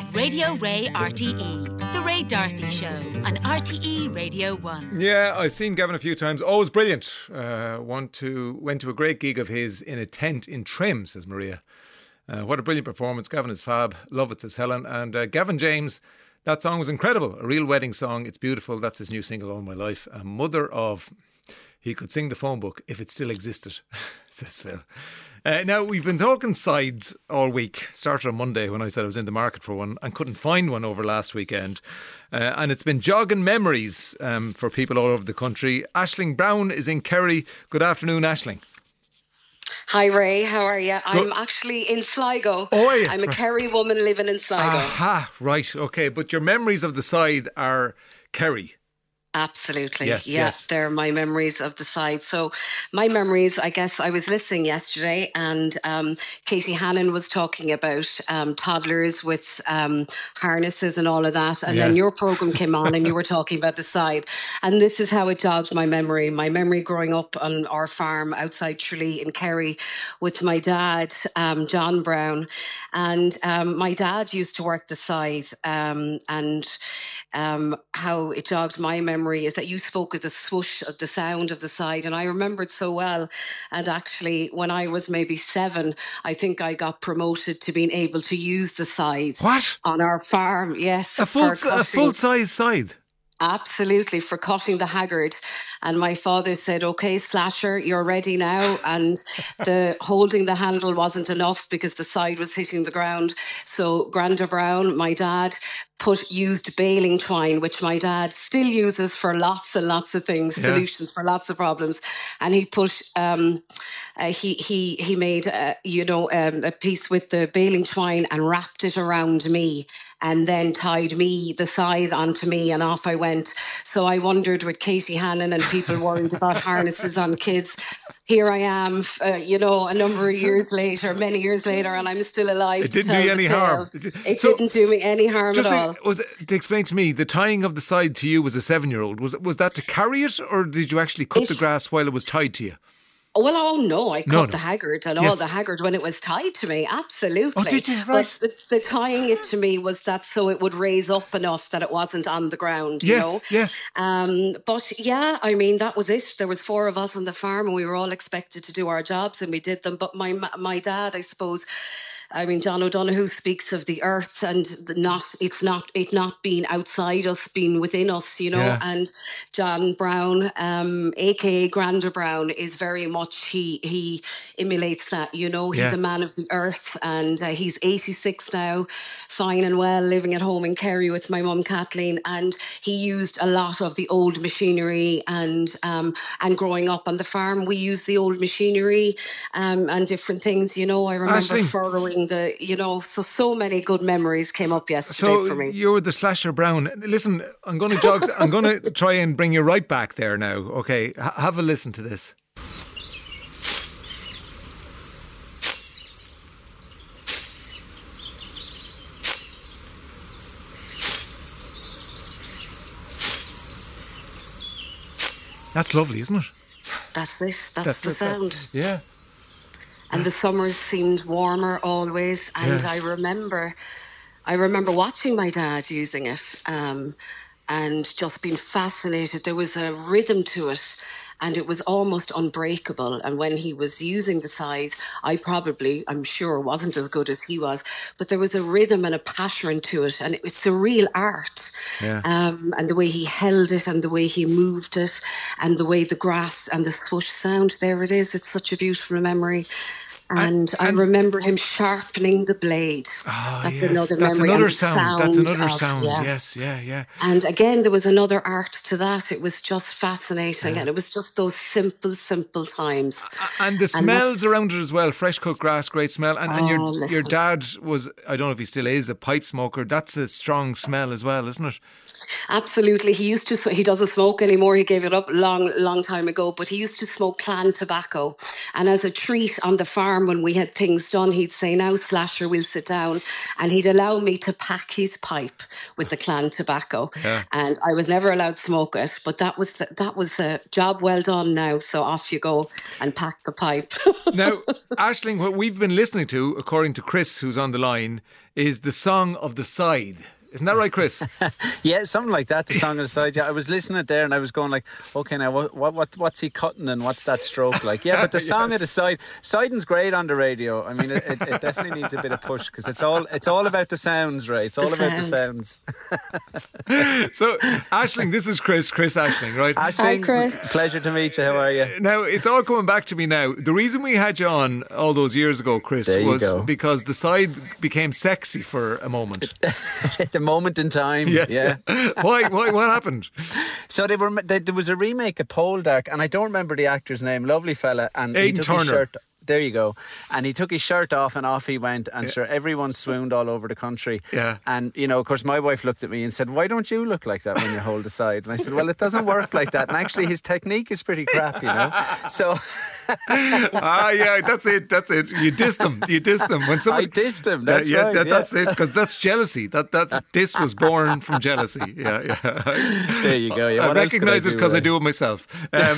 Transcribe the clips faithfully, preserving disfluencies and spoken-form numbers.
Radio Ray R T E, The Ray D'Arcy Show on R T E Radio one. Yeah, I've seen Gavin a few times. Always brilliant. Uh, want to, went to a great gig of his in a tent in Trim, says Maria. Uh, what a brilliant performance. Gavin is fab. Love it, says Helen. And uh, Gavin James, that song was incredible. A real wedding song. It's beautiful. That's his new single, All My Life. A mother of... He could sing the phone book if it still existed, says Phil. Uh, now, we've been talking sides all week. Started on Monday when I said I was in the market for one and couldn't find one over last weekend. Uh, and it's been jogging memories um, for people all over the country. Aisling Brown is in Kerry. Good afternoon, Aisling. Hi Ray, how are you? I'm actually in Sligo. Oh, are you? I'm a Right. Kerry woman living in Sligo. Aha, right, okay. But your memories of the side are Kerry. Absolutely. Yes, yeah, yes. they're my memories of the side. So my memories, I guess I was listening yesterday and um, Katie Hannon was talking about um, toddlers with um, harnesses and all of that. And Yeah. then your programme came on and you were talking about the side. And this is how it jogged my memory. My memory growing up on our farm outside Tralee in Kerry with my dad, um, John Brown. And um, my dad used to work the side um, and um, how it jogged my memory is that you spoke of the swoosh of the sound of the side, and I remember it so well. And actually, when I was maybe seven, I think I got promoted to being able to use the side. What? On our farm, yes. A full, for a cutting- full-size side? Absolutely, for cutting the haggard. And my father said, okay, Slasher, you're ready now. And the holding the handle wasn't enough because the side was hitting the ground. So Granda Brown, my dad, put used baling twine, which my dad still uses for lots and lots of things, Yeah. solutions for lots of problems. And he put, um, uh, he he he made, uh, you know, um, a piece with the baling twine and wrapped it around me. And then tied me, the scythe onto me, and off I went. So I wondered with Katie Hannon and people worried about harnesses on kids. Here I am, uh, you know, a number of years later, many years later, and I'm still alive. It to didn't do tell you the any tale. harm. It So- didn't do me any harm Just at to, all. was it, to explain to me, the tying of the side to you as a seven-year-old, was was that to carry it, or did you actually cut It- the grass while it was tied to you? Well, oh no, I cut No, no. the haggard and Yes. all the haggard when it was tied to me. Absolutely. Oh, did you? Right. But the, the tying it to me was that so it would raise up enough that it wasn't on the ground, you Yes, know? yes. Um, but yeah, I mean, that was it. There was four of us on the farm and we were all expected to do our jobs and we did them. But my ma- my dad, I suppose, I mean, John O'Donoghue speaks of the earth and the not it's not it not being outside us, being within us, you know. Yeah. And John Brown, um, aka Granda Brown, is very much he he emulates that, you know. He's Yeah. a man of the earth, and uh, he's eighty-six now, fine and well, living at home in Kerry with my mum Kathleen. And he used a lot of the old machinery, and um, and growing up on the farm, we used the old machinery um, and different things, you know. I remember Aisling. furrowing the, you know, so so many good memories came up yesterday So for me. you're the Slasher Brown. Listen, I'm going to jog. I'm going to try and bring you right back there now. Okay, H- have a listen to this. That's lovely, isn't it? That's it. That's, the it, that- sound. yeah. And the summers seemed warmer always. And Yes. I remember, I remember watching my dad using it, um, and just being fascinated. There was a rhythm to it, and it was almost unbreakable. And when he was using the scythe, I probably, I'm sure, wasn't as good as he was, but there was a rhythm and a pattern to it, and it's a real art. Yeah. Um, and the way he held it, and the way he moved it, and the way the grass and the swoosh sound. There it is. It's such a beautiful memory. And, I and- remember him sharpening the blade. Oh, That's yes. another That's memory. another and the sound. That's another of- sound. yeah. Yes, yeah, yeah. And again, there was another art to that. It was just fascinating. And it was just those simple, simple times. And the And smells that's- around it as well. Fresh cut grass, great smell. And, and your Oh, your listen. dad was, I don't know if he still is, a pipe smoker. That's a strong smell as well, isn't it? Absolutely. He used to, sm- he doesn't smoke anymore. He gave it up long, long time ago, but he used to smoke clan tobacco. And as a treat on the farm, farm, when we had things done, he'd say, now, Slasher, we'll sit down. And he'd allow me to pack his pipe with the clan tobacco. Yeah. And I was never allowed to smoke it, but that was that was a job well done now. So off you go and pack the pipe. Now, Aisling, what we've been listening to, according to Chris, who's on the line, is the Song of the Side. Isn't that right, Chris? Yeah, something like that, the Song of the Side. Yeah, I was listening there and I was going like, okay, now what, what what's he cutting and what's that stroke like? Yeah, but the Song yes. of the Side, Siding's great on the radio. I mean, it, it, it definitely needs a bit of push because it's all it's all about the sounds, right? It's all the about sound. the sounds. So, Aisling, this is Chris, Chris Aisling, right? Aisling, Hi, Chris. Pleasure to meet you. How are you? Now, it's all coming back to me now. The reason we had you on all those years ago, Chris, was go. because the side became sexy for a moment. A moment in time. Yes. Yeah. why? Why? What happened? So they were. They, there was a remake of Poldark, and I don't remember the actor's name. Lovely fella, and Aidan he took Turner. his shirt. There you go. And he took his shirt off and off he went, and yeah. sure, everyone swooned all over the country. Yeah. And, you know, of course, my wife looked at me and said, why don't you look like that when you hold the side? And I said, well, it doesn't work like that. And actually, his technique is pretty crap, you know. So... ah, yeah, that's it. That's it. You dissed them. You dissed them. When somebody, I dissed him. That's yeah, right. That, yeah. That's it. Because that's jealousy. That that diss was born from jealousy. Yeah, yeah. There you go. Yeah. I recognise it because I, I do it myself. Um,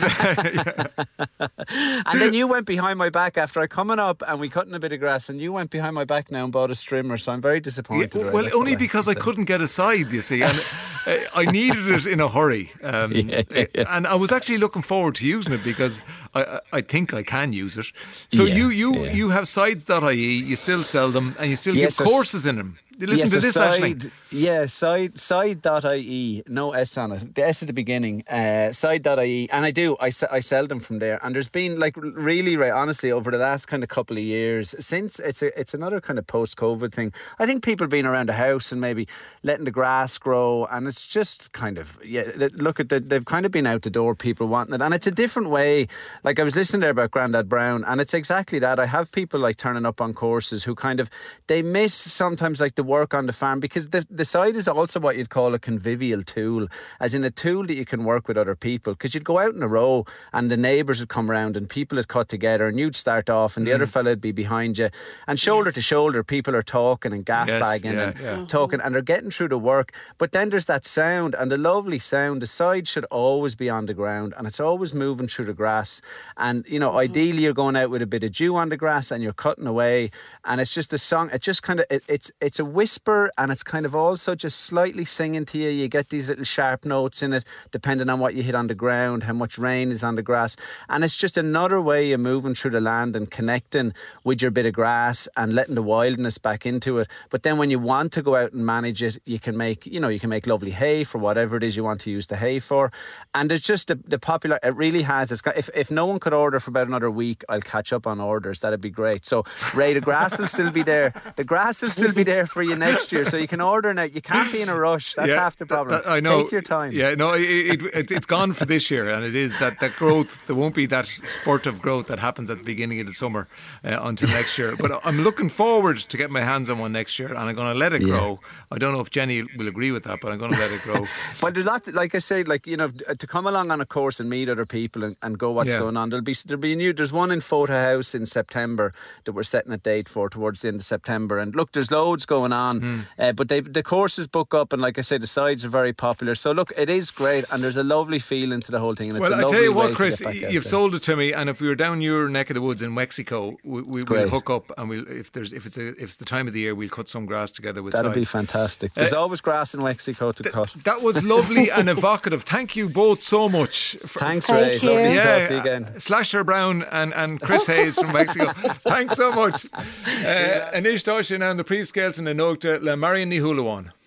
and then you went behind my back after I coming up, and we cut in a bit of grass, and you went behind my back now and bought a strimmer. So I'm very disappointed. Yeah, right? well, that's only because I couldn't get a side, you see, and I needed it in a hurry. Um, yeah, yeah, yeah. And I was actually looking forward to using it because I I think I can use it. So yeah, you you, yeah. you have sides dot I E, you still sell them, and you still yes, give courses in them. Listen yes, to this, side, Aisling. Yeah, side, side dot I E, no S on it. The S at the beginning, uh, side dot I E. And I do, I, I sell them from there. And there's been, like, really, right, honestly, over the last kind of couple of years, since it's a, it's another kind of post-COVID thing, I think people being around the house and maybe letting the grass grow, and it's just kind of, yeah, look at the, they've kind of been out the door, people wanting it. And it's a different way. Like, I was listening there about Grandad Brown, and it's exactly that. I have people, like, turning up on courses who kind of, they miss sometimes, like, the work on the farm, because the, the side is also what you'd call a convivial tool, as in a tool that you can work with other people, because you'd go out in a row and the neighbours would come around and people would cut together and you'd start off and mm. the other fella would be behind you, and shoulder yes. to shoulder people are talking and gas yes, bagging yeah, and yeah. talking, and they're getting through the work. But then there's that sound, and the lovely sound. The side should always be on the ground and it's always moving through the grass, and you know mm. ideally you're going out with a bit of dew on the grass and you're cutting away, and it's just a song. It just kind of it, it's it's a whisper, and it's kind of also just slightly singing to you. You get these little sharp notes in it depending on what you hit on the ground, how much rain is on the grass, and it's just another way of moving through the land and connecting with your bit of grass and letting the wildness back into it. But then when you want to go out and manage it, you can make, you know, you can make lovely hay for whatever it is you want to use the hay for. And there's just the, the popular, it really has, it's got, if, if no one could order for about another week, I'll catch up on orders. That'd be great. So Ray, the grass will still be there. The grass will still be there for you next year, so you can order now. You can't be in a rush. That's yeah, half the problem. That, that, I know. Take your time. Yeah, no, it, it, it, it's gone for this year, and it is that, that growth. There won't be that spurt of growth that happens at the beginning of the summer uh, until next year. But I'm looking forward to getting my hands on one next year, and I'm going to let it grow. Yeah. I don't know if Jenny will agree with that, but I'm going to let it grow. Well, there's lots, like I say, like, you know, to come along on a course and meet other people and, and go what's yeah. going on. There'll be there'll be a new. There's one in Photo House in September that we're setting a date for towards the end of September. And look, there's loads going on, mm. uh, but they, the courses book up, and like I say, the sides are very popular. So look, it is great, and there's a lovely feeling to the whole thing. And it's well, a I tell you what, way Chris, you've sold it to me. And if we were down your neck of the woods in Mexico, we, we, we'll hook up, and we'll if there's if it's a, if it's the time of the year, we'll cut some grass together with. That'll sides. be fantastic. There's uh, always grass in Mexico to th- cut. That was lovely and evocative. Thank you both so much. For, Thanks, for, Ray. Thank you. Lovely yeah, to talk to you again. Slasher Brown and, and Chris Hayes from Mexico. Thanks so much. Uh, Anish Toshin and the Pre Skelton and Nogta La Marion Nihulawan.